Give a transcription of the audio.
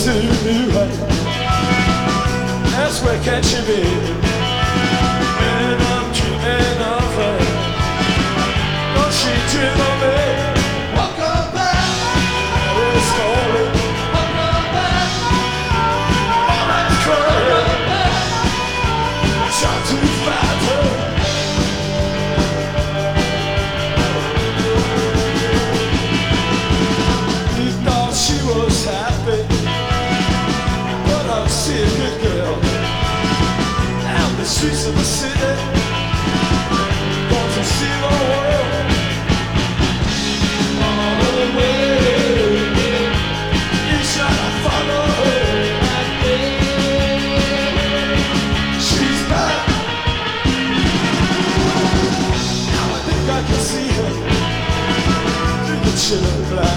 suit me right. That's where can't you be? And I'm dreaming of her. Don't she dream of me? Welcome back. That is calling. Welcome back. Mama's crying. Trying to find her. He thought she was happy, but I'm still a good girl. Down the streets of the city, going to see the world. All the way, you should follow her. She's back. Now I think I can see her through the chilling glass.